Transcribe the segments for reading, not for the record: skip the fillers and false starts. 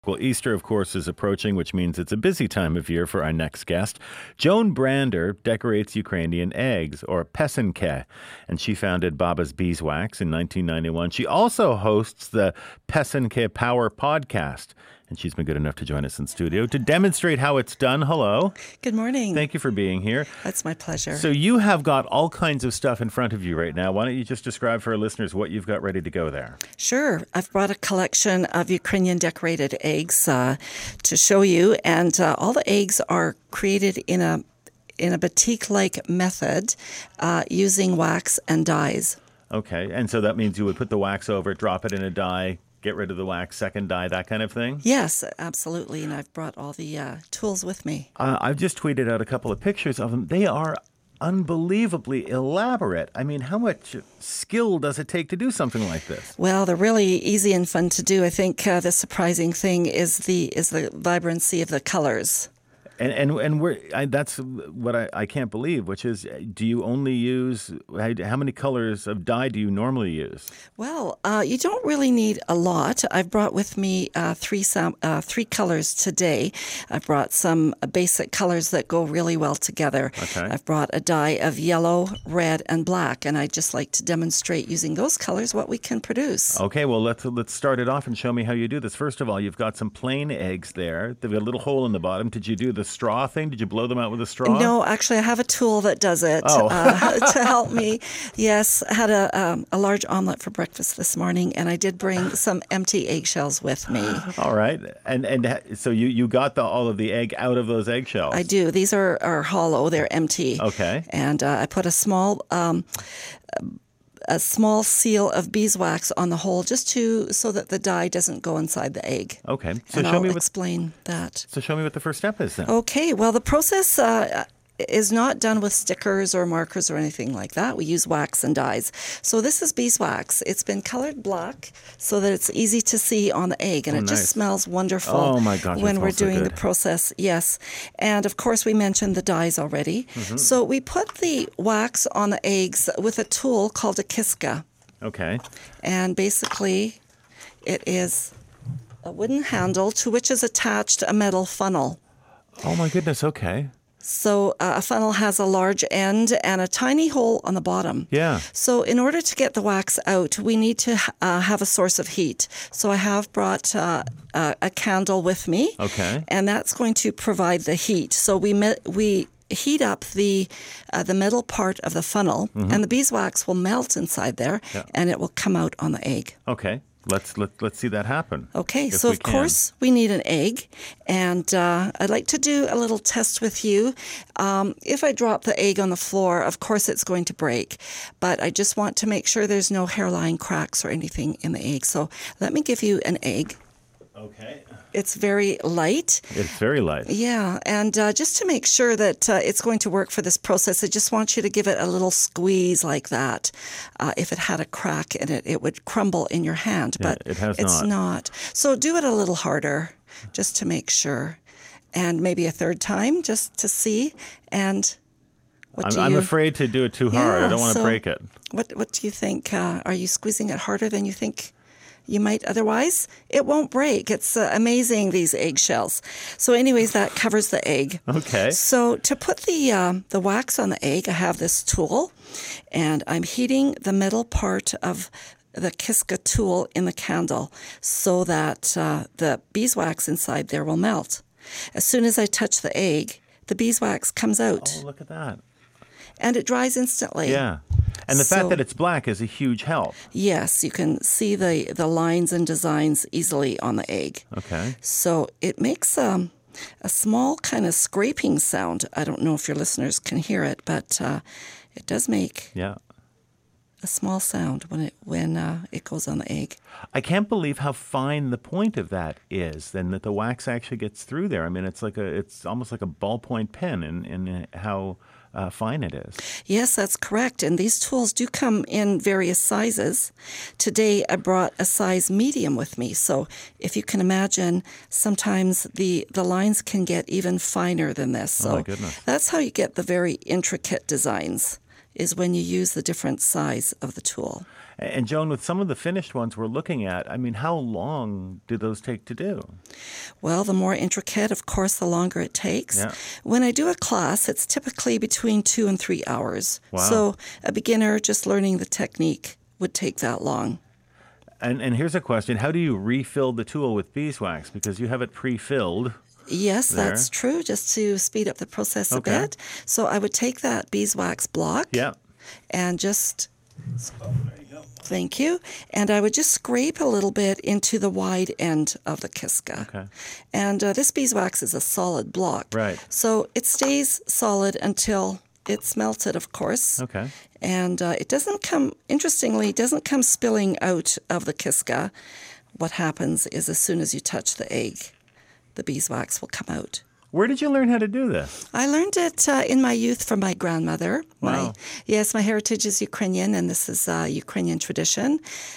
Well, Easter, of course, is approaching, which means it's a busy time of year for our next guest. Joan Brander decorates Ukrainian eggs, or pesenke, and she founded Baba's Beeswax in 1991. She also hosts the Pesenke Power podcast, and she's been good enough to join us in studio to demonstrate how it's done. Hello. Good morning. Thank you for being here. That's my pleasure. So you have got all kinds of stuff in front of you right now. Why don't you just describe for our listeners what you've got ready to go there? Sure. I've brought a collection of Ukrainian decorated eggs to show you, and all the eggs are created in a batik-like method using wax and dyes. Okay, and so that means you would put the wax over it, drop it in a dye, get rid of the wax, second dye, that kind of thing? Yes, absolutely, and I've brought all the tools with me. I've just tweeted out a couple of pictures of them. They are unbelievably elaborate. I mean, how much skill does it take to do something like this? Well, they're really easy and fun to do. I think the surprising thing is the vibrancy of the colors. And that's what I can't believe, which is, do you only use, how many colors of dye do you normally use? Well, you don't really need a lot. I've brought with me three colors today. I've brought some basic colors that go really well together. Okay. I've brought a dye of yellow, red, and black, and I'd just like to demonstrate using those colors what we can produce. Okay, well, let's start it off and show me how you do this. First of all, you've got some plain eggs there. They've got a little hole in the bottom. Did you do the straw thing? Did you blow them out with a straw? No, actually, I have a tool that does it to help me. Yes, I had a large omelet for breakfast this morning, and I did bring some empty eggshells with me. All right. And so you got all of the egg out of those eggshells? I do. These are hollow. They're empty. Okay. And I put a small seal of beeswax on the hole just so that the dye doesn't go inside the egg. Okay. So and show I'll me explain that. So show me what the first step is then. Okay. Well, the process is not done with stickers or markers or anything like that. We use wax and dyes. So this is beeswax. It's been colored black so that it's easy to see on the egg, and it just smells wonderful. Oh my gosh, when we're doing so the process. Yes, and of course we mentioned the dyes already. Mm-hmm. So we put the wax on the eggs with a tool called a kiska. Okay. And basically, it is a wooden handle to which is attached a metal funnel. Oh my goodness. Okay. So a funnel has a large end and a tiny hole on the bottom. Yeah. So in order to get the wax out, we need to have a source of heat. So I have brought a candle with me. Okay. And that's going to provide the heat. So we heat up the middle part of the funnel, mm-hmm. and the beeswax will melt inside there, and it will come out on the egg. Okay. Let's see that happen. Okay, so of course we need an egg, and I'd like to do a little test with you. If I drop the egg on the floor, of course it's going to break, but I just want to make sure there's no hairline cracks or anything in the egg. So let me give you an egg. Okay. It's very light. It's very light. Yeah, and just to make sure that it's going to work for this process, I just want you to give it a little squeeze like that. If it had a crack in it, it would crumble in your hand, but it's not. So do it a little harder, just to make sure, and maybe a third time, just to see. And I'm afraid to do it too hard. I don't want to break it. What do you think? Are you squeezing it harder than you think you might otherwise? It won't break. It's amazing, these eggshells. So anyways, that covers the egg. Okay. So to put the wax on the egg, I have this tool, and I'm heating the middle part of the kiska tool in the candle so that the beeswax inside there will melt. As soon as I touch the egg, the beeswax comes out. Oh, look at that. And it dries instantly. Yeah. And the fact that it's black is a huge help. Yes, you can see the lines and designs easily on the egg. Okay. So it makes a small kind of scraping sound. I don't know if your listeners can hear it, but it does make a small sound when it goes on the egg. I can't believe how fine the point of that is, then that the wax actually gets through there. I mean, it's almost like a ballpoint pen in how fine it is. Yes, that's correct. And these tools do come in various sizes. Today, I brought a size medium with me. So if you can imagine, sometimes the lines can get even finer than this. So oh my goodness. That's how you get the very intricate designs. is when you use the different size of the tool. And Joan, with some of the finished ones we're looking at, I mean, how long do those take to do? Well, the more intricate, of course, the longer it takes. Yeah. When I do a class, it's typically between 2 and 3 hours. Wow. So a beginner just learning the technique would take that long. And here's a question. How do you refill the tool with beeswax? Because you have it pre-filled. Yes, that's true, just to speed up the process a bit. So I would take that beeswax block and just... Thank you. And I would just scrape a little bit into the wide end of the Kiska. Okay. And this beeswax is a solid block. Right. So it stays solid until it's melted, of course. Okay. And it doesn't come, interestingly, it doesn't come spilling out of the Kiska. What happens is as soon as you touch the egg, the beeswax will come out. Where did you learn how to do this? I learned it in my youth from my grandmother. Wow. My heritage is Ukrainian, and this is a Ukrainian tradition.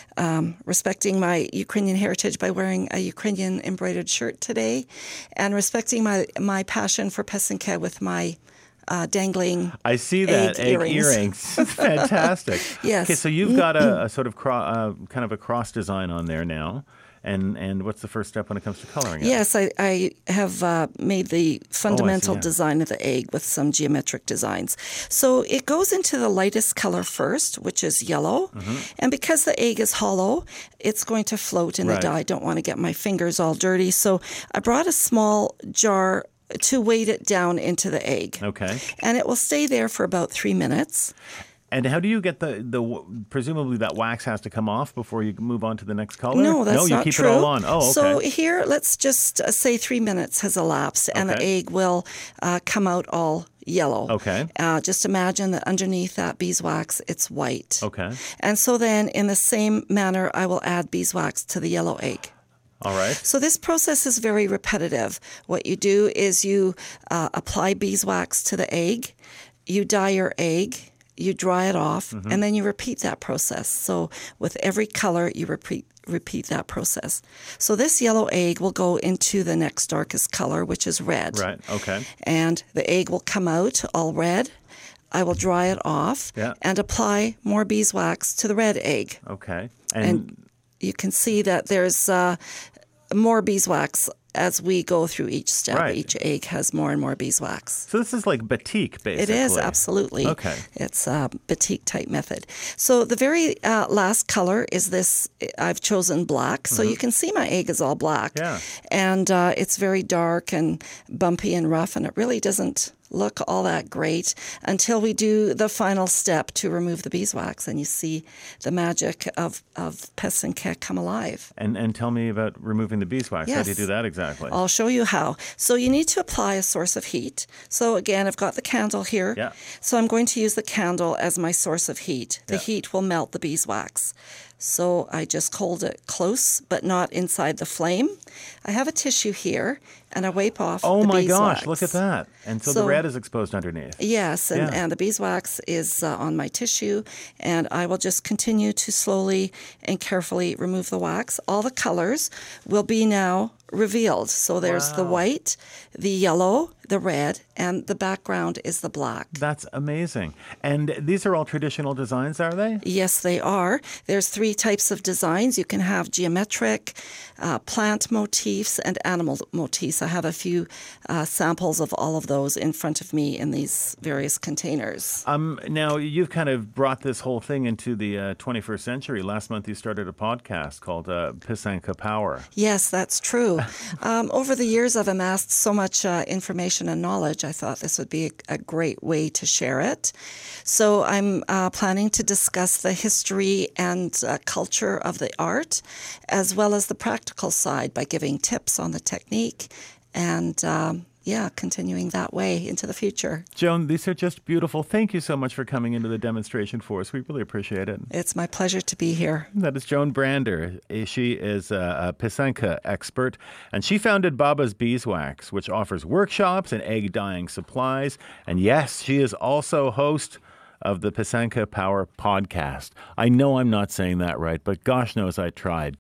Respecting my Ukrainian heritage by wearing a Ukrainian embroidered shirt today, and respecting my passion for pesanka with my dangling I see that, egg earrings. Fantastic. Yes. Okay, so you've got a sort of kind of a cross design on there now. And what's the first step when it comes to coloring it? Yes, I have made the fundamental design of the egg with some geometric designs. So it goes into the lightest color first, which is yellow. Mm-hmm. And because the egg is hollow, it's going to float in the dye. I don't want to get my fingers all dirty. So I brought a small jar to weight it down into the egg. Okay. And it will stay there for about 3 minutes. And how do you get presumably that wax has to come off before you move on to the next color? No, that's not true. No, you keep it all on. Oh, okay. So here, let's just say 3 minutes has elapsed and the egg will come out all yellow. Okay. Just imagine that underneath that beeswax, it's white. Okay. And so then in the same manner, I will add beeswax to the yellow egg. All right. So this process is very repetitive. What you do is you apply beeswax to the egg, you dye your egg, you dry it off, and then you repeat that process. So with every color, you repeat that process. So this yellow egg will go into the next darkest color, which is red. Right, okay. And the egg will come out all red. I will dry it off and apply more beeswax to the red egg. Okay. And you can see that there's more beeswax as we go through each step. Right. Each egg has more and more beeswax. So this is like batik, basically. It is, absolutely. Okay. It's a batik-type method. So the very last color is this. I've chosen black. So you can see my egg is all black. Yeah. And it's very dark and bumpy and rough, and it really doesn't look all that great until we do the final step to remove the beeswax, and you see the magic of pesanka come alive. And tell me about removing the beeswax. Yes. How do you do that exactly? I'll show you how. So you need to apply a source of heat. So again, I've got the candle here. Yeah. So I'm going to use the candle as my source of heat. The heat will melt the beeswax. So I just hold it close, but not inside the flame. I have a tissue here, and I wipe off the beeswax. Oh my gosh, look at that. And so the red is exposed underneath. Yes, and the beeswax is on my tissue, and I will just continue to slowly and carefully remove the wax. All the colors will be now revealed. So there's the white, the yellow, the red, and the background is the black. That's amazing. And these are all traditional designs, are they? Yes, they are. There's 3 types of designs. You can have geometric, plant motifs, and animal motifs. I have a few samples of all of those in front of me in these various containers. Now, you've kind of brought this whole thing into the 21st century. Last month, you started a podcast called Pesanka Power. Yes, that's true. Over the years, I've amassed so much information and knowledge. I thought this would be a great way to share it. So I'm planning to discuss the history and culture of the art, as well as the practical side by giving tips on the technique and continuing that way into the future. Joan, these are just beautiful. Thank you so much for coming into the demonstration for us. We really appreciate it. It's my pleasure to be here. That is Joan Brander. She is a pesanka expert, and she founded Baba's Beeswax, which offers workshops and egg dyeing supplies. And yes, she is also host of the Pesanka Power podcast. I know I'm not saying that right, but gosh knows I tried.